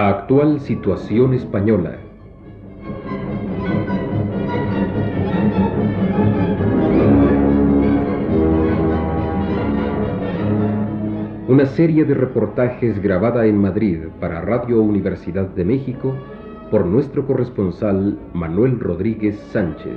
La actual situación española. Una serie de reportajes grabada en Madrid para Radio Universidad de México por nuestro corresponsal Manuel Rodríguez Sánchez.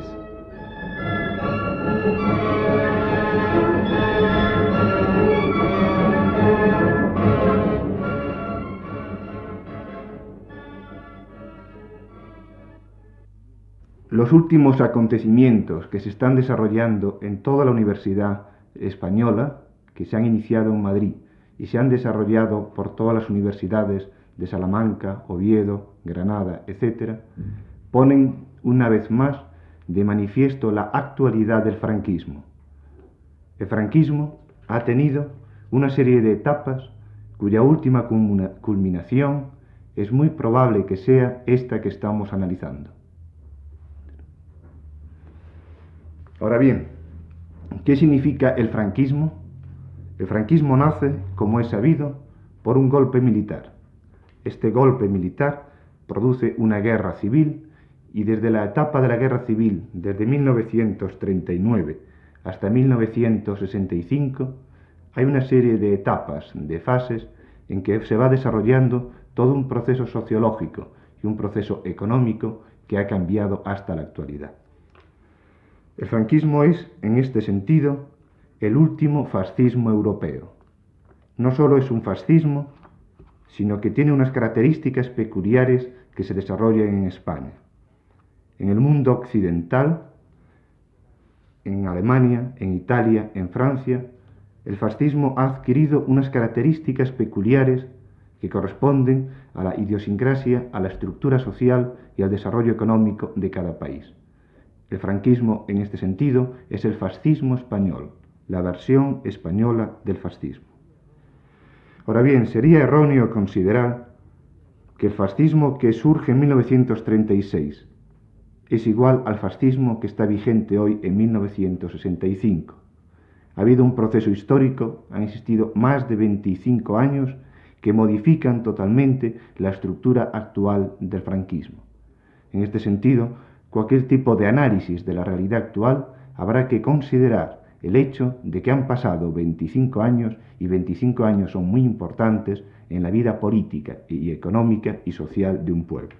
Los últimos acontecimientos que se están desarrollando en toda la universidad española, que se han iniciado en Madrid y se han desarrollado por todas las universidades de Salamanca, Oviedo, Granada, etc., ponen una vez más de manifiesto la actualidad del franquismo. El franquismo ha tenido una serie de etapas cuya última culminación es muy probable que sea esta que estamos analizando. Ahora bien, ¿qué significa el franquismo? El franquismo nace, como es sabido, por un golpe militar. Este golpe militar produce una guerra civil y desde la etapa de la guerra civil, desde 1939 hasta 1965, hay una serie de etapas, de fases, en que se va desarrollando todo un proceso sociológico y un proceso económico que ha cambiado hasta la actualidad. El franquismo es, en este sentido, el último fascismo europeo. No solo es un fascismo, sino que tiene unas características peculiares que se desarrollan en España. En el mundo occidental, en Alemania, en Italia, en Francia, el fascismo ha adquirido unas características peculiares que corresponden a la idiosincrasia, a la estructura social y al desarrollo económico de cada país. El franquismo, en este sentido, es el fascismo español, la versión española del fascismo. Ahora bien, sería erróneo considerar que el fascismo que surge en 1936 es igual al fascismo que está vigente hoy en 1965. Ha habido un proceso histórico, han existido más de 25 años que modifican totalmente la estructura actual del franquismo. En este sentido, cualquier tipo de análisis de la realidad actual habrá que considerar el hecho de que han pasado 25 años y 25 años son muy importantes en la vida política y económica y social de un pueblo.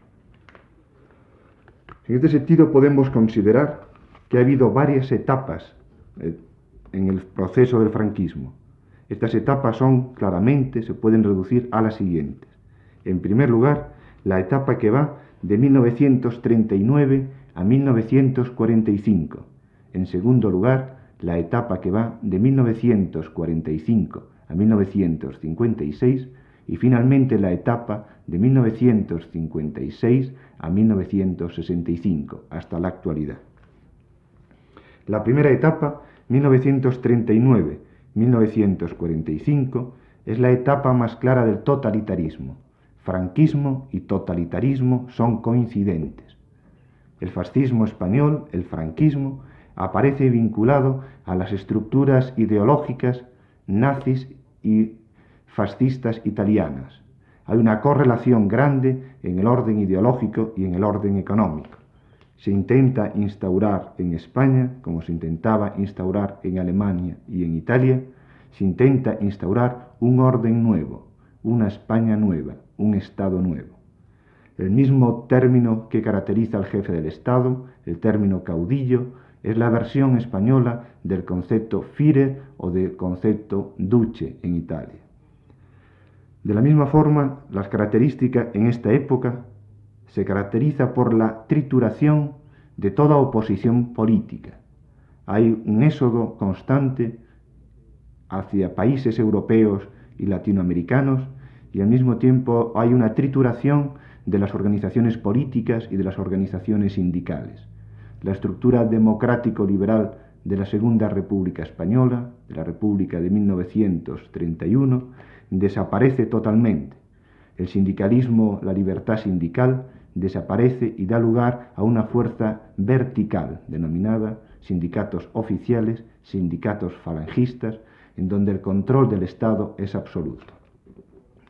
En este sentido podemos considerar que ha habido varias etapas en el proceso del franquismo. Estas etapas son, claramente, se pueden reducir a las siguientes. En primer lugar, la etapa que va de 1939 a 1945. En segundo lugar, la etapa que va de 1945 a 1956 y finalmente la etapa de 1956 a 1965, hasta la actualidad. La primera etapa, 1939-1945, es la etapa más clara del totalitarismo. Franquismo y totalitarismo son coincidentes. El fascismo español, el franquismo, aparece vinculado a las estructuras ideológicas nazis y fascistas italianas. Hay una correlación grande en el orden ideológico y en el orden económico. Se intenta instaurar en España, como se intentaba instaurar en Alemania y en Italia, se intenta instaurar un orden nuevo, una España nueva, un Estado nuevo. El mismo término que caracteriza al jefe del Estado, el término caudillo, es la versión española del concepto Führer o del concepto Duce en Italia. De la misma forma, las características en esta época se caracteriza por la trituración de toda oposición política. Hay un éxodo constante hacia países europeos y latinoamericanos y al mismo tiempo hay una trituración de las organizaciones políticas y de las organizaciones sindicales. La estructura democrático-liberal de la Segunda República Española, de la República de 1931, desaparece totalmente. El sindicalismo, la libertad sindical, desaparece y da lugar a una fuerza vertical, denominada sindicatos oficiales, sindicatos falangistas, en donde el control del Estado es absoluto.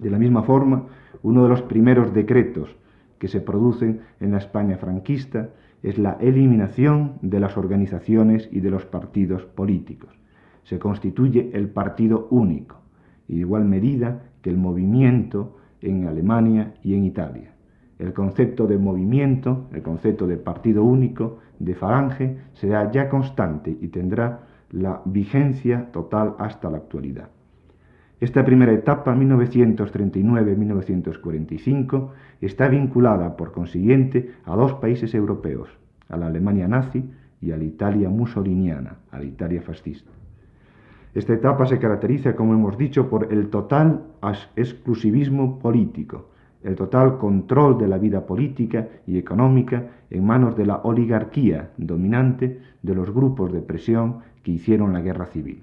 De la misma forma, uno de los primeros decretos que se producen en la España franquista es la eliminación de las organizaciones y de los partidos políticos. Se constituye el partido único, y de igual medida que el movimiento en Alemania y en Italia. El concepto de movimiento, el concepto de partido único, de falange, será ya constante y tendrá la vigencia total hasta la actualidad. Esta primera etapa, 1939-1945, está vinculada, por consiguiente, a dos países europeos, a la Alemania nazi y a la Italia mussoliniana, a la Italia fascista. Esta etapa se caracteriza, como hemos dicho, por el total exclusivismo político, el total control de la vida política y económica en manos de la oligarquía dominante de los grupos de presión que hicieron la guerra civil.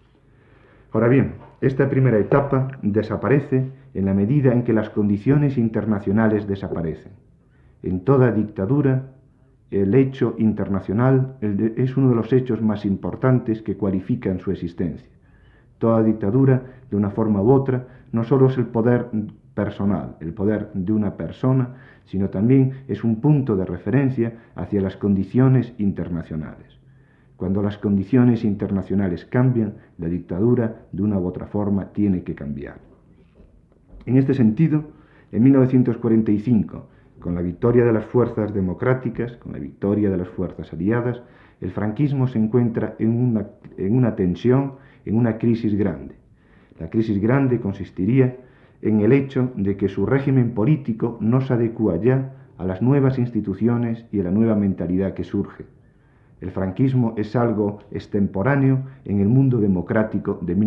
Ahora bien, esta primera etapa desaparece en la medida en que las condiciones internacionales desaparecen. En toda dictadura, el hecho internacional es uno de los hechos más importantes que cualifican su existencia. Toda dictadura, de una forma u otra, no solo es el poder personal, el poder de una persona, sino también es un punto de referencia hacia las condiciones internacionales. Cuando las condiciones internacionales cambian, la dictadura, de una u otra forma, tiene que cambiar. En este sentido, en 1945, con la victoria de las fuerzas democráticas, con la victoria de las fuerzas aliadas, el franquismo se encuentra en una tensión, en una crisis grande. La crisis grande consistiría en el hecho de que su régimen político no se adecúa ya a las nuevas instituciones y a la nueva mentalidad que surge. El franquismo es algo extemporáneo en el mundo democrático de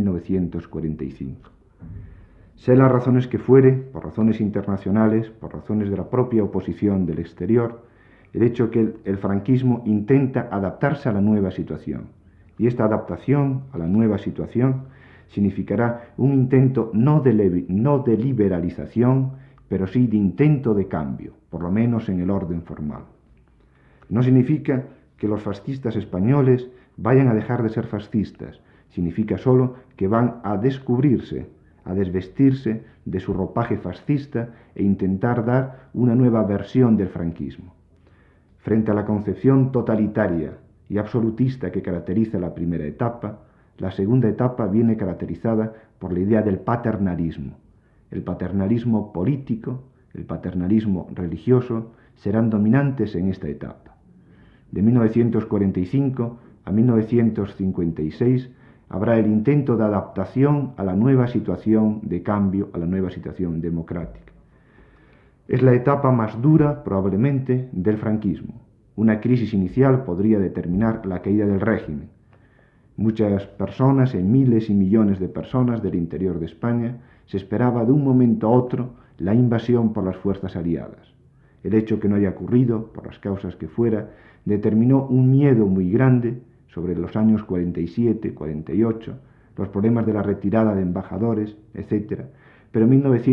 1945. Sean las razones que fuere, por razones internacionales, por razones de la propia oposición del exterior, el hecho que el franquismo intenta adaptarse a la nueva situación. Y esta adaptación a la nueva situación significará un intento no de liberalización, pero sí de intento de cambio, por lo menos en el orden formal. No significa que los fascistas españoles vayan a dejar de ser fascistas, significa solo que van a descubrirse, a desvestirse de su ropaje fascista e intentar dar una nueva versión del franquismo. Frente a la concepción totalitaria y absolutista que caracteriza la primera etapa, la segunda etapa viene caracterizada por la idea del paternalismo. El paternalismo político, el paternalismo religioso serán dominantes en esta etapa. De 1945 a 1956 habrá el intento de adaptación a la nueva situación de cambio, a la nueva situación democrática. Es la etapa más dura, probablemente, del franquismo. Una crisis inicial podría determinar la caída del régimen. Muchas personas, en miles y millones de personas del interior de España, se esperaba de un momento a otro la invasión por las fuerzas aliadas. El hecho que no haya ocurrido, por las causas que fuera, determinó un miedo muy grande sobre los años 47, 48, los problemas de la retirada de embajadores, etc. Pero en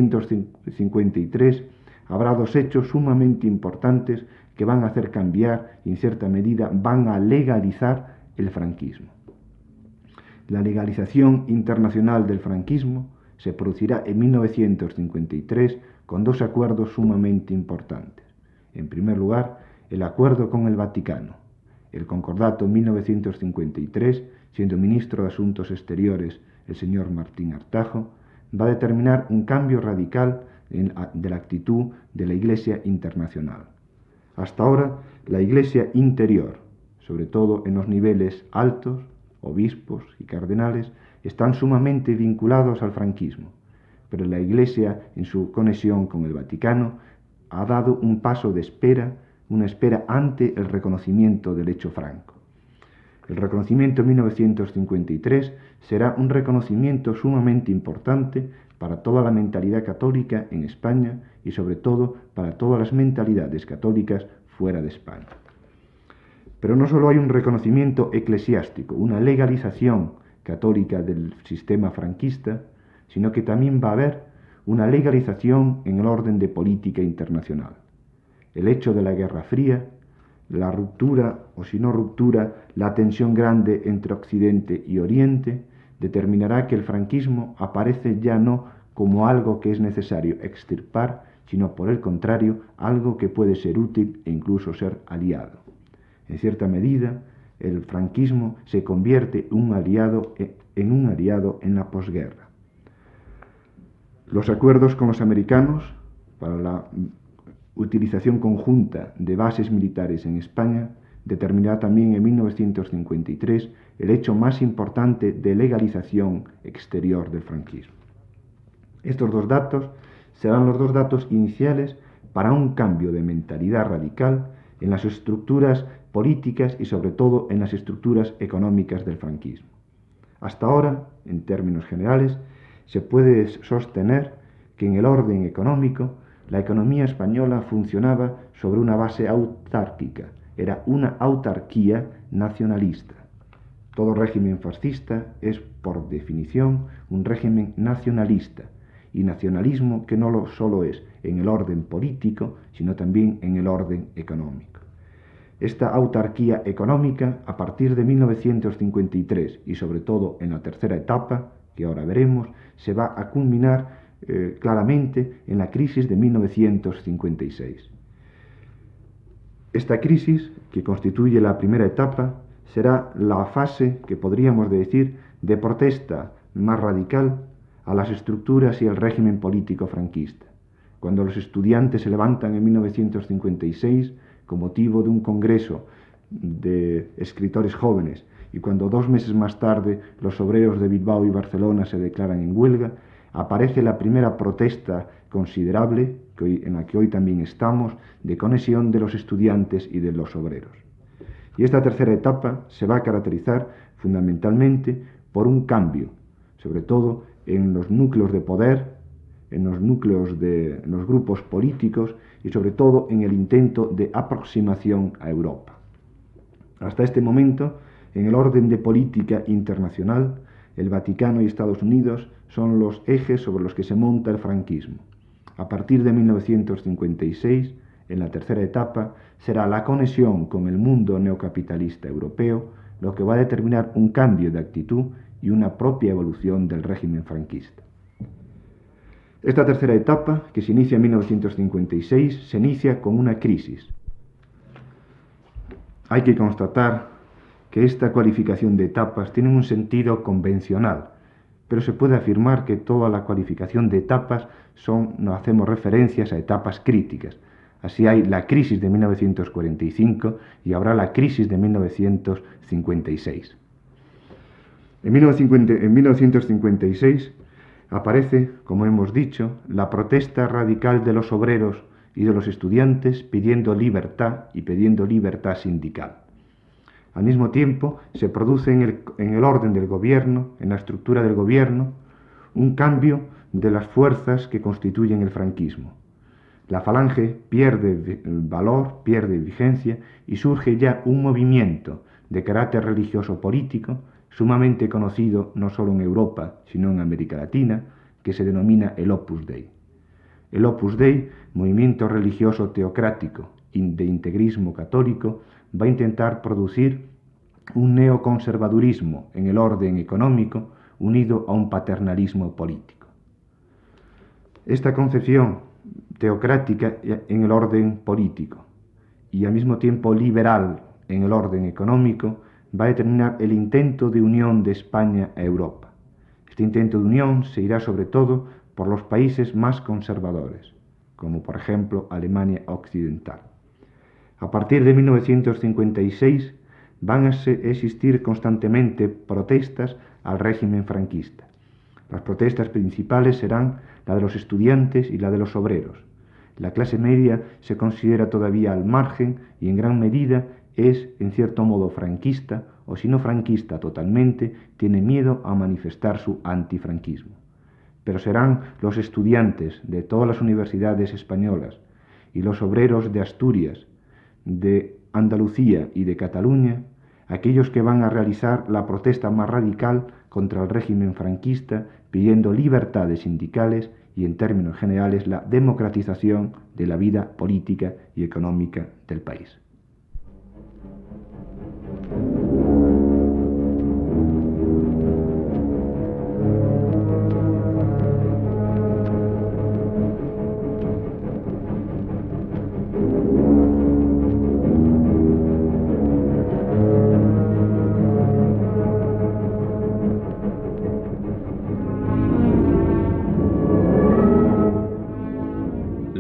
1953 habrá dos hechos sumamente importantes que van a hacer cambiar y en cierta medida van a legalizar el franquismo. La legalización internacional del franquismo se producirá en 1953 con dos acuerdos sumamente importantes. En primer lugar, el acuerdo con el Vaticano. El concordato en 1953, siendo ministro de Asuntos Exteriores el señor Martín Artajo, va a determinar un cambio radical de la actitud de la Iglesia internacional. Hasta ahora, la Iglesia interior, sobre todo en los niveles altos, obispos y cardenales, están sumamente vinculados al franquismo, pero la Iglesia, en su conexión con el Vaticano, ha dado un paso de espera, una espera ante el reconocimiento del hecho franco. El reconocimiento en 1953 será un reconocimiento sumamente importante para toda la mentalidad católica en España y sobre todo para todas las mentalidades católicas fuera de España. Pero no solo hay un reconocimiento eclesiástico, una legalización católica del sistema franquista, sino que también va a haber una legalización en el orden de política internacional. El hecho de la Guerra Fría, la ruptura, o si no ruptura, la tensión grande entre Occidente y Oriente, determinará que el franquismo aparece ya no como algo que es necesario extirpar, sino por el contrario, algo que puede ser útil e incluso ser aliado. En cierta medida, el franquismo se convierte en un aliado en la posguerra. Los acuerdos con los americanos para la utilización conjunta de bases militares en España determinará también en 1953 el hecho más importante de legalización exterior del franquismo. Estos dos datos serán los dos datos iniciales para un cambio de mentalidad radical en las estructuras políticas y sobre todo en las estructuras económicas del franquismo. Hasta ahora, en términos generales, se puede sostener que en el orden económico la economía española funcionaba sobre una base autárquica, era una autarquía nacionalista. Todo régimen fascista es, por definición, un régimen nacionalista, y nacionalismo que no solo es en el orden político, sino también en el orden económico. Esta autarquía económica, a partir de 1953 y sobre todo en la tercera etapa, que ahora veremos, se va a culminar claramente en la crisis de 1956. Esta crisis, que constituye la primera etapa, será la fase que podríamos decir de protesta más radical a las estructuras y al régimen político franquista. Cuando los estudiantes se levantan en 1956 con motivo de un congreso de escritores jóvenes y cuando 2 meses más tarde los obreros de Bilbao y Barcelona se declaran en huelga, aparece la primera protesta considerable, en la que hoy también estamos, de conexión de los estudiantes y de los obreros. Y esta tercera etapa se va a caracterizar fundamentalmente por un cambio, sobre todo en los núcleos de poder, en los grupos políticos y sobre todo en el intento de aproximación a Europa. Hasta este momento, en el orden de política internacional, el Vaticano y Estados Unidos son los ejes sobre los que se monta el franquismo. A partir de 1956, en la tercera etapa, será la conexión con el mundo neocapitalista europeo lo que va a determinar un cambio de actitud y una propia evolución del régimen franquista. Esta tercera etapa, que se inicia en 1956, se inicia con una crisis. Hay que constatar que esta cualificación de etapas tiene un sentido convencional, pero se puede afirmar que toda la cualificación de etapas no hacemos referencias a etapas críticas. Así hay la crisis de 1945 y habrá la crisis de 1956. En 1956 aparece, como hemos dicho, la protesta radical de los obreros y de los estudiantes pidiendo libertad y pidiendo libertad sindical. Al mismo tiempo, se produce en el orden del gobierno, en la estructura del gobierno, un cambio de las fuerzas que constituyen el franquismo. La falange pierde valor, pierde vigencia y surge ya un movimiento de carácter religioso-político sumamente conocido no solo en Europa, sino en América Latina, que se denomina el Opus Dei. El Opus Dei, movimiento religioso teocrático de integrismo católico, va a intentar producir un neoconservadurismo en el orden económico unido a un paternalismo político. Esta concepción teocrática en el orden político y al mismo tiempo liberal en el orden económico va a determinar el intento de unión de España a Europa. Este intento de unión se irá sobre todo por los países más conservadores, como por ejemplo Alemania Occidental. A partir de 1956 van a existir constantemente protestas al régimen franquista. Las protestas principales serán la de los estudiantes y la de los obreros. La clase media se considera todavía al margen y en gran medida es, en cierto modo, franquista, o si no franquista totalmente, tiene miedo a manifestar su antifranquismo. Pero serán los estudiantes de todas las universidades españolas y los obreros de Asturias, de Andalucía y de Cataluña, aquellos que van a realizar la protesta más radical contra el régimen franquista, pidiendo libertades sindicales y, en términos generales, la democratización de la vida política y económica del país.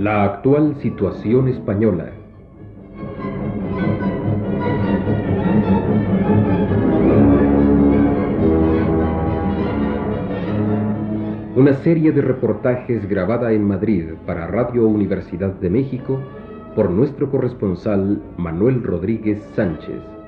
La actual situación española. Una serie de reportajes grabada en Madrid para Radio Universidad de México por nuestro corresponsal Manuel Rodríguez Sánchez.